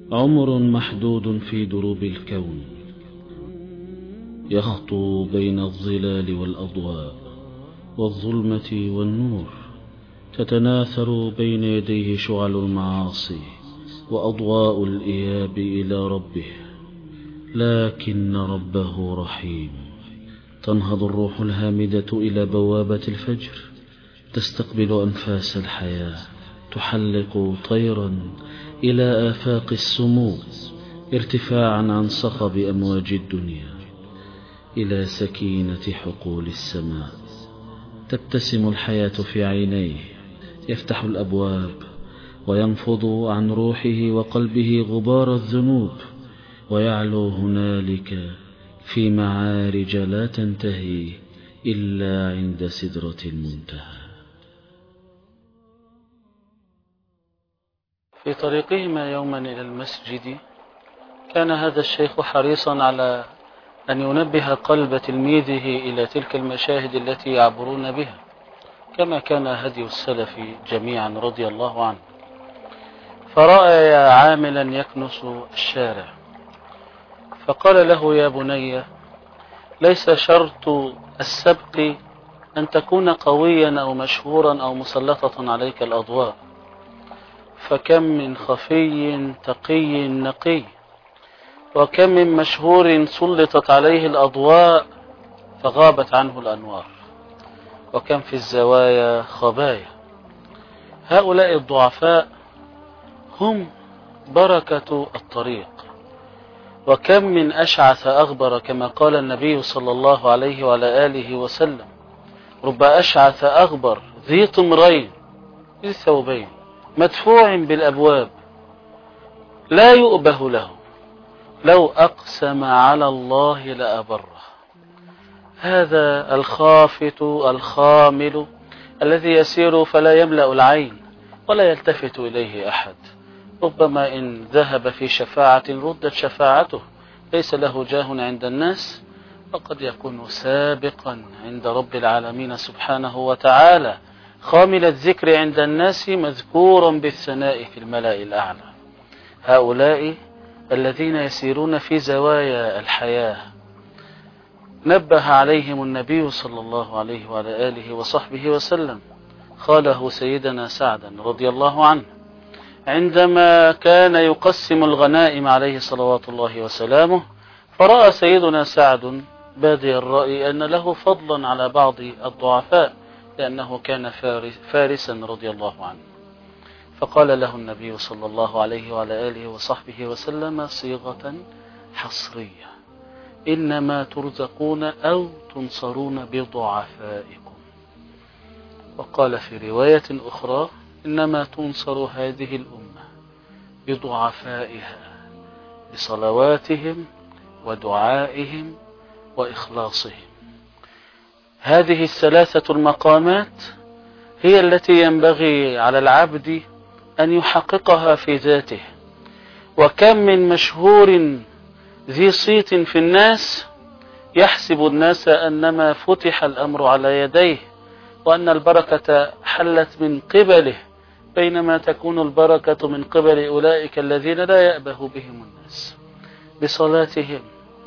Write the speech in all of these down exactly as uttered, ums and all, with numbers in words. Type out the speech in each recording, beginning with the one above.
عمر محدود في دروب الكون، يخطو بين الظلال والأضواء والظلمة والنور، تتناثر بين يديه شعل المعاصي وأضواء الإياب إلى ربه، لكن ربه رحيم. تنهض الروح الهامدة إلى بوابة الفجر، تستقبل أنفاس الحياة، تحلق طيرا إلى آفاق السمو، ارتفاعا عن صخب أمواج الدنيا إلى سكينة حقول السماء. تبتسم الحياة في عينيه، يفتح الأبواب وينفض عن روحه وقلبه غبار الذنوب، ويعلو هنالك في معارج لا تنتهي إلا عند سدرة المنتهى. في طريقهما يوما إلى المسجد، كان هذا الشيخ حريصا على أن ينبه قلب تلميذه إلى تلك المشاهد التي يعبرون بها، كما كان هدي السلف جميعا رضي الله عنه. فرأى عاملا يكنس الشارع، فقال له: يا بني، ليس شرط السبق أن تكون قويا أو مشهورا أو مسلطة عليك الأضواء، فكم من خفي تقي نقي، وكم من مشهور سلطت عليه الأضواء فغابت عنه الأنوار، وكم في الزوايا خبايا. هؤلاء الضعفاء هم بركة الطريق، وكم من أشعث أغبر، كما قال النبي صلى الله عليه وعلى آله وسلم: رب أشعث أغبر ذي طمرين ذي ثوبين مدفوع بالأبواب لا يؤبه له، لو أقسم على الله لأبره. هذا الخافت الخامل الذي يسير فلا يملأ العين ولا يلتفت إليه أحد، ربما إن ذهب في شفاعة ردت شفاعته، ليس له جاه عند الناس، وقد يكون سابقا عند رب العالمين سبحانه وتعالى، خامل الذكر عند الناس، مذكورا بالثناء في الملأ الأعلى. هؤلاء الذين يسيرون في زوايا الحياة نبه عليهم النبي صلى الله عليه وعلى آله وصحبه وسلم. قاله سيدنا سعد رضي الله عنه عندما كان يقسم الغنائم عليه صلوات الله وسلامه، فرأى سيدنا سعد بادي الرأي أن له فضلا على بعض الضعفاء، لأنه كان فارسا رضي الله عنه، فقال له النبي صلى الله عليه وعلى آله وصحبه وسلم صيغة حصرية: إنما ترزقون أو تنصرون بضعفائكم. وقال في رواية أخرى: إنما تنصر هذه الأمة بضعفائها، بصلواتهم ودعائهم وإخلاصهم. هذه الثلاثة المقامات هي التي ينبغي على العبد أن يحققها في ذاته. وكم من مشهور ذي صيت في الناس يحسب الناس أنما فتح الأمر على يديه، وأن البركة حلت من قبله، بينما تكون البركة من قبل أولئك الذين لا يأبه بهم الناس بصلاتهم،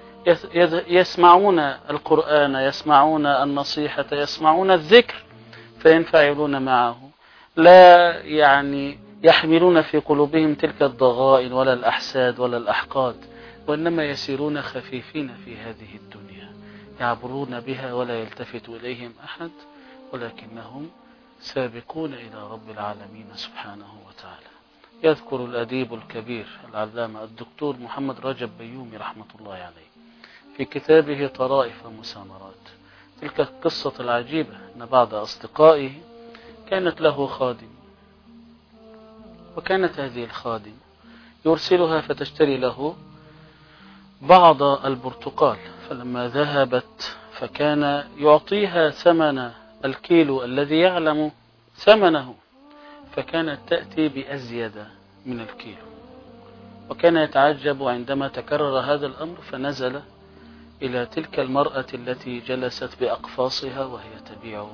يسمعون القرآن، يسمعون النصيحة، يسمعون الذكر، فينفعلون معه، لا يعني يحملون في قلوبهم تلك الضغائن ولا الأحساد ولا الأحقاد، وإنما يسيرون خفيفين في هذه الدنيا، يعبرون بها ولا يلتفت إليهم أحد، ولكنهم سابقون إلى رب العالمين سبحانه وتعالى. يذكر الأديب الكبير العلامة الدكتور محمد رجب بيومي رحمة الله عليه في كتابه طرائف ومسامرات تلك القصة العجيبة، أن بعض أصدقائه كانت له خادم، وكانت هذه الخادم يرسلها فتشتري له بعض البرتقال، فلما ذهبت فكان يعطيها ثمن الكيلو الذي يعلم ثمنه، فكانت تأتي بأزيد من الكيلو، وكان يتعجب عندما تكرر هذا الأمر، فنزل إلى تلك المرأة التي جلست بأقفاصها وهي تبيع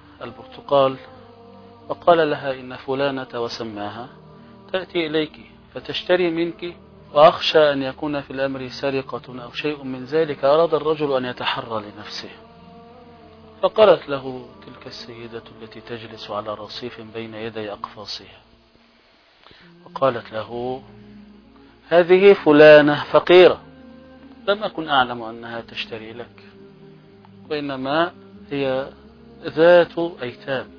البرتقال، وقال لها: إن فلانة، وسماها، تأتي إليك فتشتري منك، وأخشى أن يكون في الأمر سرقة أو شيء من ذلك. أراد الرجل أن يتحرى لنفسه، فقالت له تلك السيدة التي تجلس على رصيف بين يدي أقفاصها، وقالت له: هذه فلانة فقيرة، لم أكن أعلم أنها تشتري لك، وإنما هي ذات أيتام،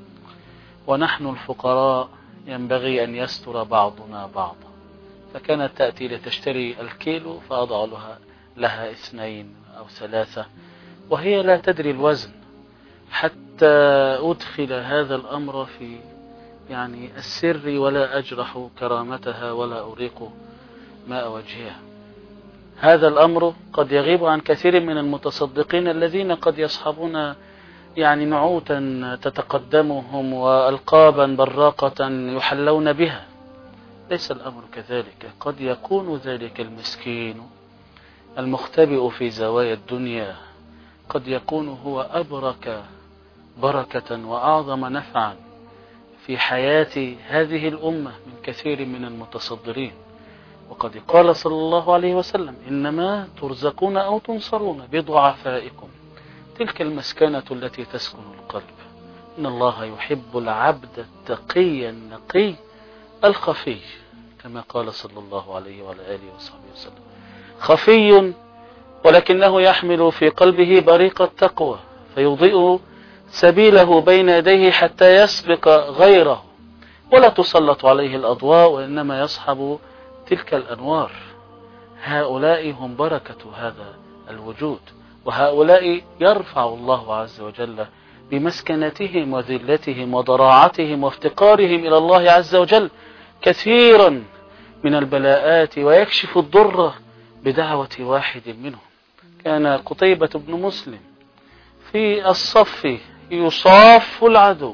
ونحن الفقراء ينبغي أن يستر بعضنا بعضا. فكانت تأتي لتشتري الكيلو، فأضع لها, لها اثنين أو ثلاثة، وهي لا تدري الوزن، حتى أدخل هذا الأمر في يعني السر، ولا أجرح كرامتها ولا أريق ماء وجهها. هذا الأمر قد يغيب عن كثير من المتصدقين الذين قد يصحبون يعني نعوتا تتقدمهم وألقابا براقة يحلون بها. ليس الأمر كذلك. قد يكون ذلك المسكين المختبئ في زوايا الدنيا قد يكون هو أبرك بركة وأعظم نفعا في حياة هذه الأمة من كثير من المتصدرين. وقد قال صلى الله عليه وسلم: إنما ترزقون أو تنصرون بضعفائكم. تلك المسكنة التي تسكن القلب. إن الله يحب العبد التقي النقي الخفي، كما قال صلى الله عليه وعلى آله وصحبه وسلم: خفي ولكنه يحمل في قلبه بريق التقوى، فيضيء سبيله بين يديه حتى يسبق غيره، ولا تسلط عليه الأضواء، وإنما يصحب تلك الأنوار. هؤلاء هم بركة هذا الوجود، وهؤلاء يرفع الله عز وجل بمسكنتهم وذلتهم وضراعتهم وافتقارهم إلى الله عز وجل كثيرا من البلاءات، ويكشف الضر بدعوة واحد منهم. كان قتيبة بن مسلم في الصف يصاف العدو،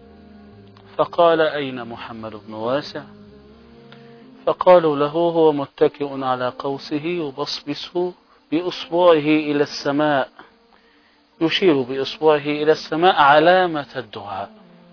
فقال: أين محمد بن واسع؟ فقالوا له: هو متكئ على قوسه يبصبص بإصبعه إلى السماء، يشير بإصبعه إلى السماء علامة الدعاء.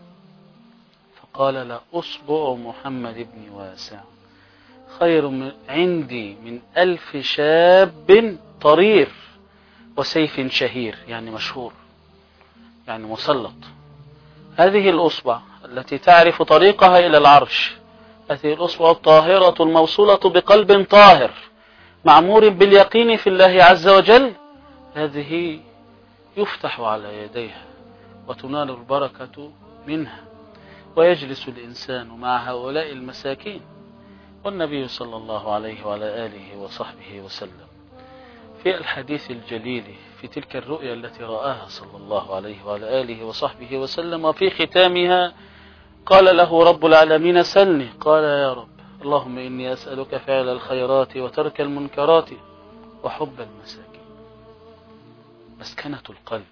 فقال: لا، أصبع محمد بن واسع خير من عندي من ألف شاب طرير وسيف شهير، يعني مشهور، يعني مسلط. هذه الأصبع التي تعرف طريقها إلى العرش، هذه الأصبع الطاهرة الموصولة بقلب طاهر معمور باليقين في الله عز وجل، هذه يفتح على يديها وتنال البركة منها، ويجلس الإنسان مع هؤلاء المساكين. والنبي صلى الله عليه وعلى آله وصحبه وسلم في الحديث الجليل في تلك الرؤيا التي رآها صلى الله عليه وعلى آله وصحبه وسلم، وفي ختامها قال له رب العالمين: سلني. قال: يا رب، اللهم إني أسألك فعل الخيرات وترك المنكرات وحب المساكين. مسكنة القلب.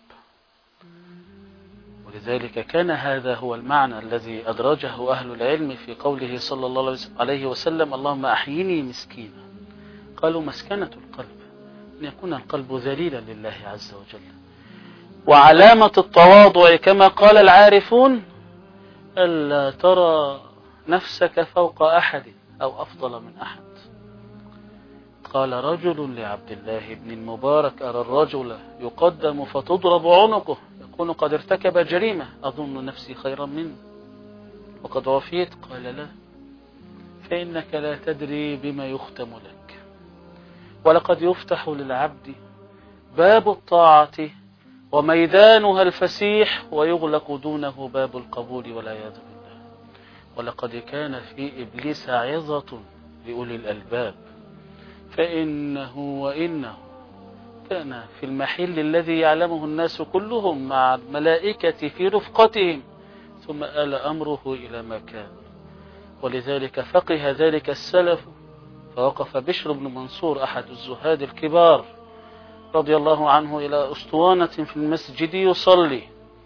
ولذلك كان هذا هو المعنى الذي أدرجه أهل العلم في قوله صلى الله عليه وسلم: اللهم أحيني مسكينا. قالوا: مسكنة القلب أن يكون القلب ذليلا لله عز وجل. وعلامة التواضع كما قال العارفون: ألا ترى نفسك فوق أحد أو أفضل من أحد. قال رجل لعبد الله بن المبارك: أرى الرجل يقدم فتضرب عنقه، يكون قد ارتكب جريمة، أظن نفسي خيرا منه وقد وفيت. قال: لا، فإنك لا تدري بما يختم لك، ولقد يفتح للعبد باب الطاعة وميدانها الفسيح، ويغلق دونه باب القبول والعياذ بالله. ولقد كان في إبليس عظة لأولي الألباب، فإنه وإنه كان في المحل الذي يعلمه الناس كلهم مع الملائكة في رفقتهم، ثم آل أمره إلى ما كان. ولذلك فقه ذلك السلف، فوقف بشر بن منصور أحد الزهاد الكبار رضي الله عنه إلى أسطوانة في المسجد يصلي،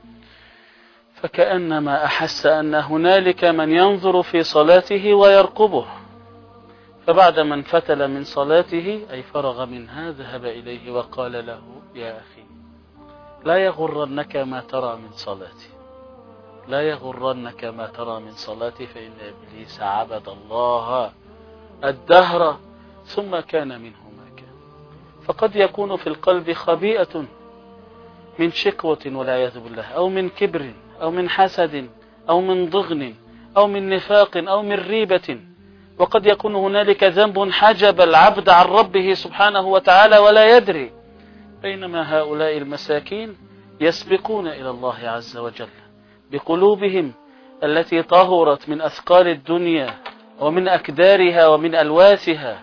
فكأنما أحس أن هنالك من ينظر في صلاته ويرقبه، فبعد ما انفتل من صلاته أي فرغ منها ذهب إليه وقال له: يا أخي، لا يغرنك ما ترى من صلاتي، لا يغرنك ما ترى من صلاتي، فإن إبليس عبد الله الدهر ثم كان منه ما كان. فقد يكون في القلب خبيئة من شكوة والعياذ بالله، أو من كبر، أو من حسد، أو من ضغن، أو من نفاق، أو من ريبة. وقد يكون هنالك ذنب حجب العبد عن ربه سبحانه وتعالى ولا يدري، بينما هؤلاء المساكين يسبقون إلى الله عز وجل بقلوبهم التي طهرت من أثقال الدنيا ومن أكدارها ومن ألواسها،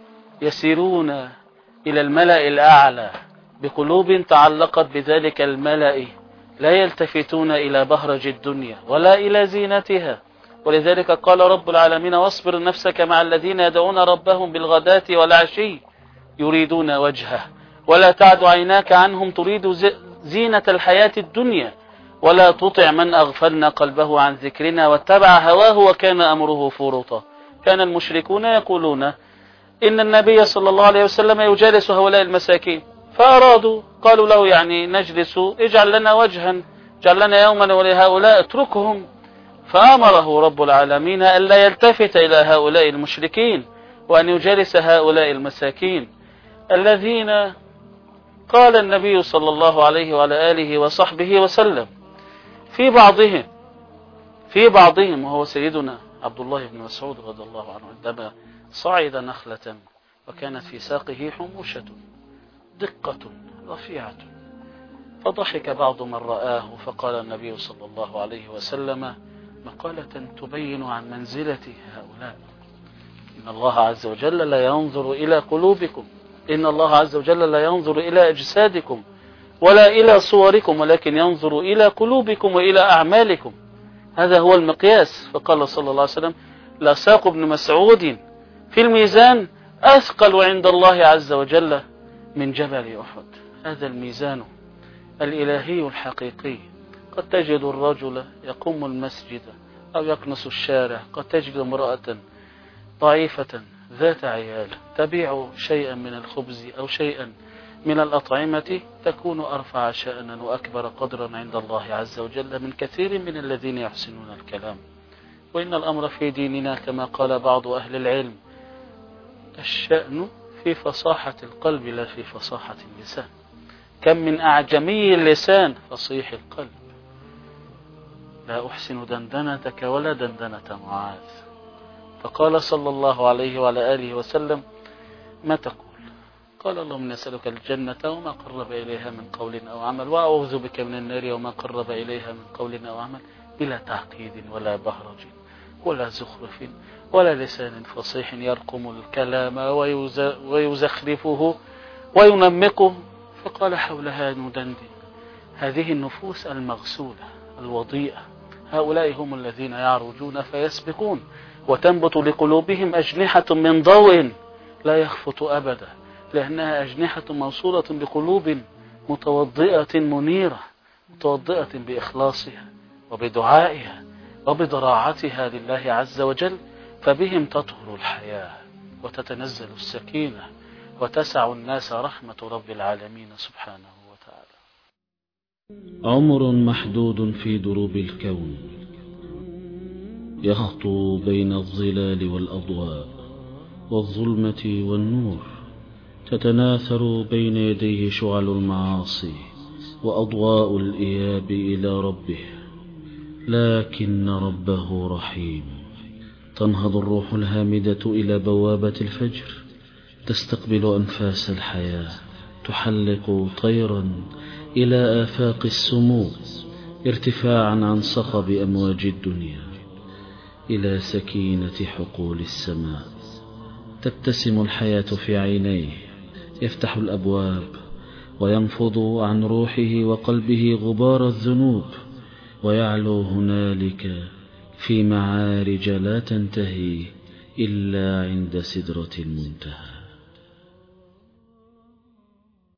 يسيرون إلى الملأ الأعلى بقلوب تعلقت بذلك الملأ، لا يلتفتون إلى بهرج الدنيا ولا إلى زينتها. ولذلك قال رب العالمين: واصبر نفسك مع الذين يدعون ربهم بالغداة والعشي يريدون وجهه ولا تعد عيناك عنهم تريد زينة الحياة الدنيا ولا تطع من أغفلنا قلبه عن ذكرنا واتبع هواه وكان أمره فرطا. كان المشركون يقولون إن النبي صلى الله عليه وسلم يجالس هؤلاء المساكين، فأرادوا قالوا له يعني نجلس، اجعل لنا وجها، اجعل لنا يوما ولهؤلاء اتركهم. فأمره رب العالمين ألا يلتفت إلى هؤلاء المشركين وأن يجالس هؤلاء المساكين الذين قال النبي صلى الله عليه وعلى آله وصحبه وسلم في بعضهم في بعضهم وهو سيدنا عبد الله بن مسعود رضي الله عنه عندما صعد نخلة وكانت في ساقه حموشة دقة رفيعة، فضحك بعض من رآه فقال النبي صلى الله عليه وسلم مقالة تبين عن منزلة هؤلاء: إن الله عز وجل لا ينظر إلى قلوبكم، إن الله عز وجل لا ينظر إلى أجسادكم ولا إلى صوركم، ولكن ينظر إلى قلوبكم وإلى أعمالكم، هذا هو المقياس. فقال صلى الله عليه وسلم: لساق ابن مسعود في الميزان أثقل عند الله عز وجل من جبل أحد. هذا الميزان الإلهي الحقيقي. قد تجد الرجل يقوم المسجد أو يكنس الشارع، قد تجد امرأة ضعيفة ذات عيال تبيع شيئا من الخبز أو شيئا من الأطعمة، تكون أرفع شأنا وأكبر قدرا عند الله عز وجل من كثير من الذين يحسنون الكلام. وإن الأمر في ديننا كما قال بعض أهل العلم: الشأن في فصاحة القلب لا في فصاحة اللسان. كم من أعجمي اللسان فصيح القلب. لا أحسن دندنتك ولا دندنة معاذ. فقال صلى الله عليه وعلى آله وسلم: ما تقول؟ قال: اللهم نسألك الجنة وما قرب إليها من قول أو عمل، وأعوذ بك من النار وما قرب إليها من قول أو عمل، بلا تعقيد ولا بهرج ولا زخرف ولا لسان فصيح يرقم الكلام ويزخرفه وينمقه. فقال: حولها ندندن. هذه النفوس المغسولة الوضيئة، هؤلاء هم الذين يعرجون فيسبقون، وتنبت لقلوبهم أجنحة من ضوء لا يخفت أبدا، لأنها أجنحة موصولة بقلوب متوضئة منيرة، متوضئة بإخلاصها وبدعائها وبضراعتها لله عز وجل، فبهم تطهر الحياة وتتنزل السكينة وتسع الناس رحمة رب العالمين سبحانه وتعالى. عمر محدود في دروب الكون يخطو بين الظلال والأضواء والظلمة والنور، تتناثر بين يديه شعل المعاصي وأضواء الإياب إلى ربه، لكن ربه رحيم. تنهض الروح الهامدة إلى بوابة الفجر، تستقبل أنفاس الحياة، تحلق طيرا إلى آفاق السمو، ارتفاعا عن صخب أمواج الدنيا إلى سكينة حقول السماء. تبتسم الحياة في عينيه، يفتح الأبواب وينفض عن روحه وقلبه غبار الذنوب، ويعلو هنالك في معارج لا تنتهي إلا عند سدرة المنتهى.